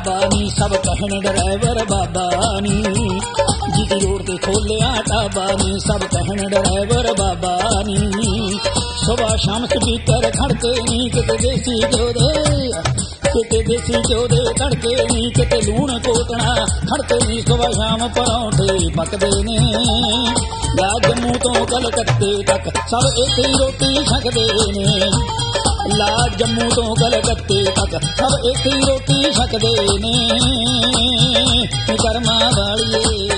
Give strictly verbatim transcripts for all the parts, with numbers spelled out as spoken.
ढाबा नी सब कहन ड्राइवर बाबा नी जीटी रोड ते खोलिया ढाबा नी सब कहन ड्राइवर बाबा नी सुबह शाम स्पीकर खड़के नी किते देसी घ्यो दे किते देसी घ्यो दे तड़के नी किते लूण कोटना खड़के नी सुबह शाम परौंठे पकदे ने ला जम्मू तो कलकत्ते तक सब एक ही रोटी छकदे ने ला जम्मू तो कलकत्ते तक सब एक ही रोटी छकदे ने कर्मा वालिए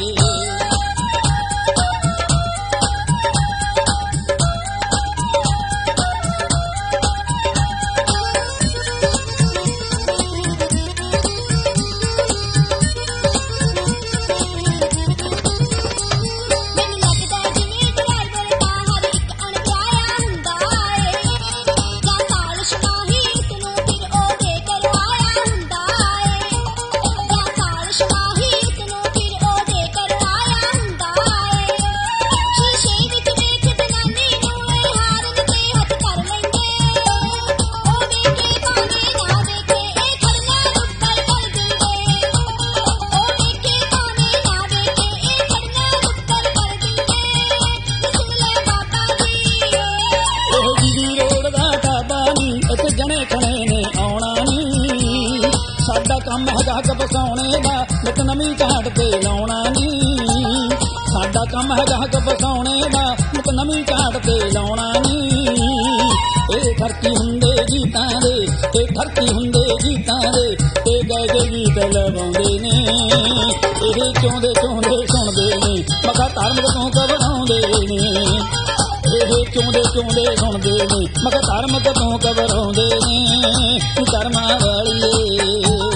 ਕੰਮ ਹੈਗਾ ਕਪਸਾਉਣੇ ਦਾ ਨਿਤ ਨਵੀਂ ਝਾਟ ਤੇ ਲਾਉਣਾ ਨੀ ਸਾਡਾ ਕੰਮ ਹੈਗਾ ਕਪਸਾਉਣੇ ਦਾ ਨਿਤ ਨਵੀਂ ਝਾਟ ਤੇ ਲਾਉਣਾ ਨੀ ਇਹ ਧਰਤੀ ਹੁੰਦੇ ਗੀਤਾਂ ਦੇ ਇਹ ਧਰਤੀ ਹੁੰਦੇ ਗੀਤਾਂ ਦੇ ਤੇ ਗਏ ਗਏ ਗੀਤ ਲਵਾਉਂਦੇ ਨੇ ਇਹ ਚਾਹੁੰਦੇ ਚਾਹੁੰਦੇ ਸੁਣਦੇ ਨੇ ਮਖਾ ਧਰਮ ਤੋਂ ਘਬਰਾਉਂਦੇ ਨੇ ਇਹ ਚਾਹੁੰਦੇ ਚਾਹੁੰਦੇ ਸੁਣਦੇ ਨੇ ਮਖਾ ਧਰਮ ਤੋਂ ਘਬਰਾਉਂਦੇ ਨੇ ਕਰਮਾਂ ਵਾਲੀਏ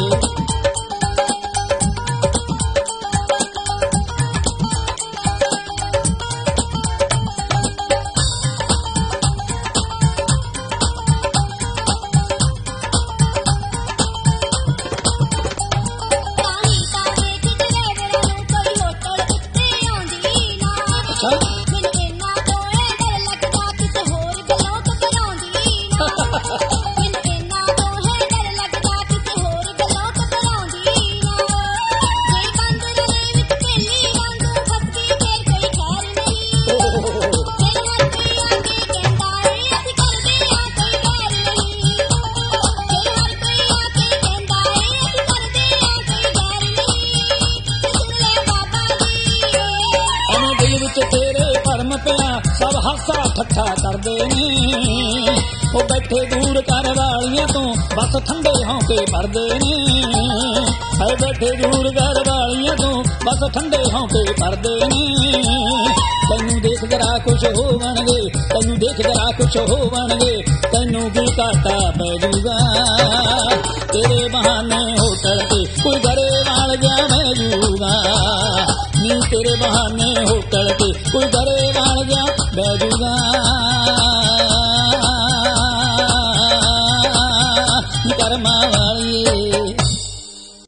सब हासा ठट्ठा करदे ने ओ बैठे दूर कर वालियां तो बस ठंडे हौके भरदे ने है बैठे दूर कर वालियां तो बस ठंडे हौके भरदे ने तैनू देख जरा खुश होवणगे तैनू देख जरा खुश होवणगे तैनू की घाटा पै जूगा तेरे बहाने होटल ते कोई घरे वाल जा मैं जूगा नी तेरे बहाने होटल ते कोई घरे वाल जा बैजूगा।